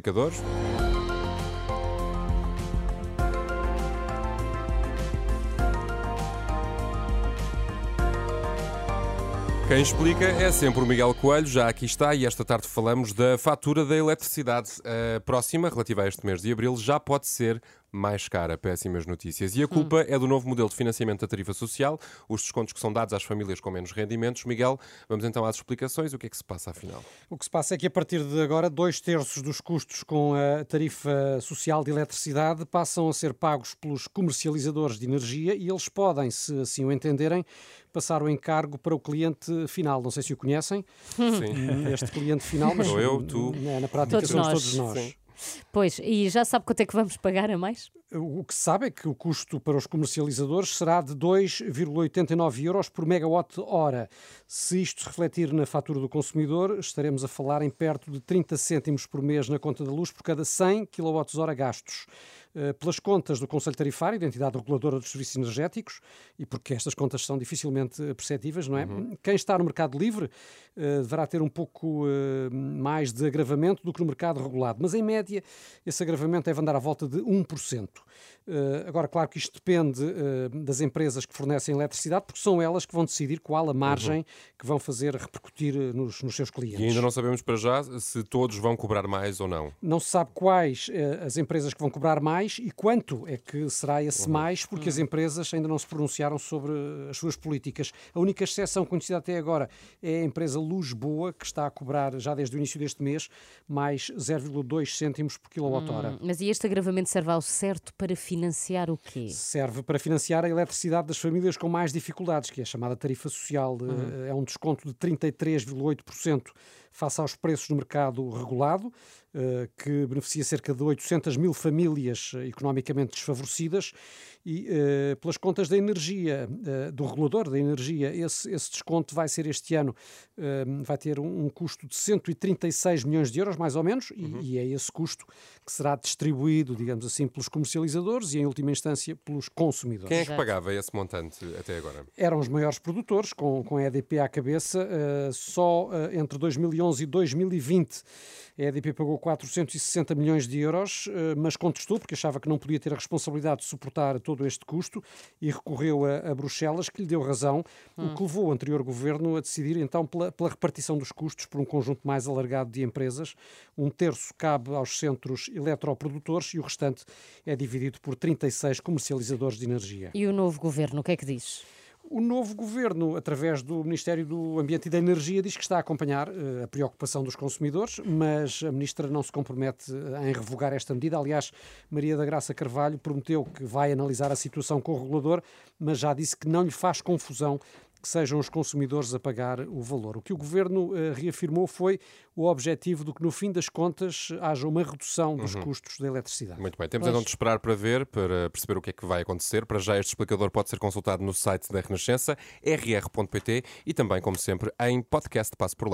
explicador. Quem explica é sempre o Miguel Coelho, já aqui está, e esta tarde falamos da fatura da eletricidade. A próxima, relativa a este mês de abril, já pode ser mais cara. Péssimas notícias. E a culpa é do novo modelo de financiamento da tarifa social, os descontos que são dados às famílias com menos rendimentos. Miguel, vamos então às explicações. O que é que se passa afinal? O que se passa é que a partir de agora 2/3 dos custos com a tarifa social de eletricidade passam a ser pagos pelos comercializadores de energia e eles podem, se assim o entenderem, passar o encargo para o cliente final. Não sei se o conhecem, Sim. este cliente final, mas Sou eu, tu. na prática Todos somos nós. todos nós. Sim. Pois, e já sabe quanto é que vamos pagar a mais? O que se sabe é que o custo para os comercializadores será de 2,89 euros por megawatt-hora. Se isto se refletir na fatura do consumidor, estaremos a falar em perto de 30 cêntimos por mês na conta da luz por cada 100 kWh gastos. Pelas contas do Conselho Tarifário, da entidade reguladora dos serviços energéticos, e porque estas contas são dificilmente perceptíveis, não é? Quem está no mercado livre deverá ter um pouco mais de agravamento do que no mercado regulado, mas em média esse agravamento deve andar à volta de 1%. Agora, claro que isto depende das empresas que fornecem eletricidade, porque são elas que vão decidir qual a margem que vão fazer repercutir nos seus clientes. E ainda não sabemos para já se todos vão cobrar mais ou não. Não se sabe quais as empresas que vão cobrar mais e quanto é que será esse mais, porque as empresas ainda não se pronunciaram sobre as suas políticas. A única exceção conhecida até agora é a empresa Lisboa, que está a cobrar, já desde o início deste mês, mais 0,2 cêntimos por quilowatt-hora. Mas e este agravamento serve ao certo para financiar o quê? Serve para financiar a eletricidade das famílias com mais dificuldades, que é a chamada tarifa social. É um desconto de 33,8% face aos preços no mercado regulado, que beneficia cerca de 800 mil famílias economicamente desfavorecidas, e pelas contas da energia, do regulador da energia, esse desconto vai ser este ano, vai ter um custo de 136 milhões de euros, mais ou menos, e é esse custo que será distribuído, digamos assim, pelos comercializadores e, em última instância, pelos consumidores. Quem é que pagava esse montante até agora? Eram os maiores produtores, com a EDP à cabeça. Só entre 2011 e 2020 a EDP pagou 460 milhões de euros, mas contestou porque achava que não podia ter a responsabilidade de suportar todo este custo e recorreu a Bruxelas, que lhe deu razão, o que levou o anterior governo a decidir então pela repartição dos custos por um conjunto mais alargado de empresas. 1/3 cabe aos centros eletroprodutores e o restante é dividido por 36 comercializadores de energia. E o novo governo, o que é que diz? O novo governo, através do Ministério do Ambiente e da Energia, diz que está a acompanhar a preocupação dos consumidores, mas a ministra não se compromete em revogar esta medida. Aliás, Maria da Graça Carvalho prometeu que vai analisar a situação com o regulador, mas já disse que não lhe faz confusão que sejam os consumidores a pagar o valor. O que o Governo reafirmou foi o objetivo de que, no fim das contas, haja uma redução dos custos da eletricidade. Muito bem, temos então de esperar para ver, para perceber o que é que vai acontecer. Para já este explicador pode ser consultado no site da Renascença, rr.pt, e também, como sempre, em podcast. Passo por lá.